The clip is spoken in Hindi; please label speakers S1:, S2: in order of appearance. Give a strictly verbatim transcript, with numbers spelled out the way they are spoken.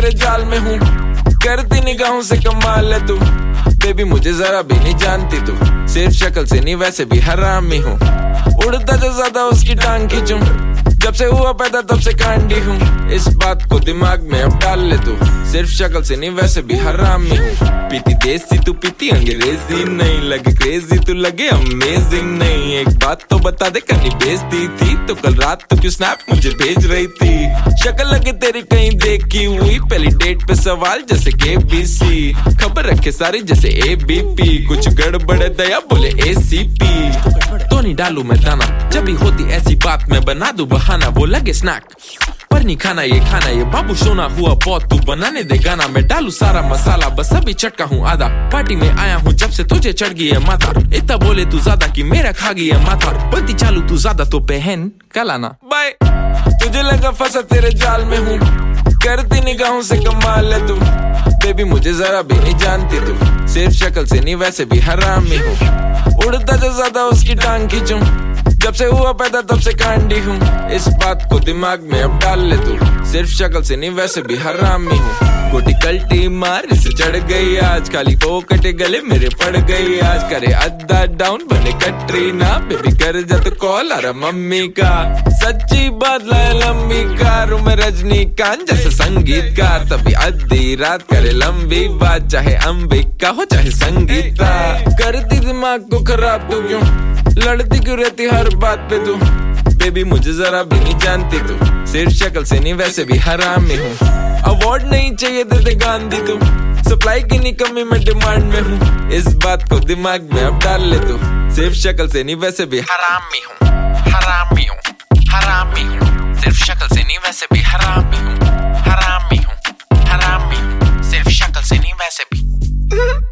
S1: तेरे जाल में हूँ, करती निगाहों से कमाल है तू। बेबी मुझे जरा भी नहीं जानती तू, सिर्फ शक्ल से नहीं वैसे भी हरामी हूँ। उड़ता जो ज्यादा उसकी टांग खींचूं, जब से हुआ पैदा तब से कांडी हूँ। इस बात को दिमाग में अब डाल ले तू, सिर्फ शक्ल से नहीं वैसे भी हरामी हूँ। पीती देसी तू पीती अंग्रेजी नहीं, लगे क्रेजी तू लगे अमेजिंग नहीं। एक बात तो बता दे करनी बेइज्जती थी तो कल रात तो क्यों स्नैप मुझे भेज रही थी। शक्ल लगे तेरी कहीं देखी हुई, पहली डेट पे सवाल जैसे के बी सी, खबर रखे सारी जैसे ए बी पी। कुछ गड़बड़ दया बोले ए सी पी, तो नहीं डालू मैं दाना जब भी होती ऐसी बात मैं बना दूं बहाना। वो लगे स्नैक पर नहीं खाना ये खाना, ये बाबू सोना हुआ बहुत तू बनाने दे गाना। मैं डालू सारा मसाला बस अभी चटका हूँ आधा, पार्टी में आया हूँ जब से तुझे चढ़ गई है माथा। इतना बोले तू ज्यादा कि मेरा खा गई है माथा, बनती चालू तू ज्यादा तो बहन कल आना बाय। तुझे लगा फंसा तेरे जाल में हूँ, करती निगाहों से कमाल है तू। बेबी मुझे जरा भी नहीं जानती तू, सिर्फ शक्ल से नहीं वैसे भी हरामी हूँ। उड़ता जो ज्यादा उसकी टांग खींचूं, जब से हुआ पैदा तब से कांडी हूँ। इस बात को दिमाग में अब डाल ले तू, सिर्फ शक्ल से नहीं वैसे भी हरामी हूँ। गोटी कल्टी मार से चढ़ गई आज, खाली फोकटे गले मेरे पड़ गई आज। करे अद्धा डाउन बने कटरीना, बेबी कर जा तो कॉल आ रहा मम्मी का। सच्ची बात लाए लंबी कार, मैं रजनीकांत जैसे संगीतकार। तभी आधी रात करे लंबी बात, चाहे अंबिका हो चाहे संगीता। करती दिमाग को खराब तू क्यों, लड़ती क्यों रहती हर बात पे तू। बेबी मुझे जरा भी नहीं जानती तू, सिर्फ शक्ल से नहीं वैसे भी हरामी हूँ। अवार्ड नहीं चाहिए देते गांधी तू, सप्लाई की नहीं कमी मैं डिमांड में हूँ। इस बात को दिमाग में अब डाल ले तू, सिर्फ शक्ल से नहीं वैसे भी हरामी हूँ। हरामी हूँ हरामी हूँ, सिर्फ शक्ल से नहीं वैसे भी हरामी हूँ। हरामी हूँ हरामी हूँ, सिर्फ शक्ल से नहीं वैसे भी